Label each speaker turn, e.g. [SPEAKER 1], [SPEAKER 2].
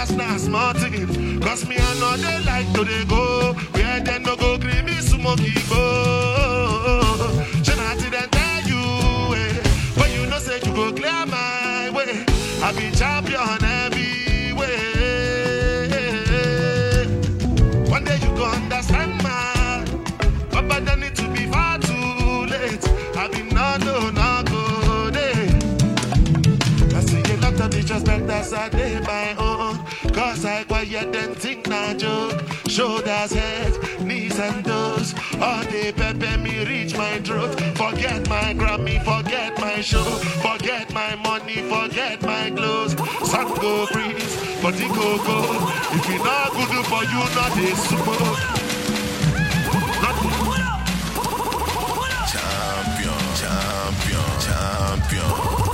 [SPEAKER 1] pass now smart thing. Cause me I know they like to they go. Where they no go creamy smoky go. Shanati then tell you, but you know say you go clear my way. I be champion every way. One day you go understand man. But then it to be far too late. I be no go day. I see a lot of disrespect as I day my own. Cause I quiet and think not joke. Shoulders, head, knees and toes. All day pepper me reach my throat. Forget my Grammy, forget my show. Forget my money, forget my clothes. Sun go freeze, but it go go. If it not good for you, not this smoke.
[SPEAKER 2] Champion, champion, champion.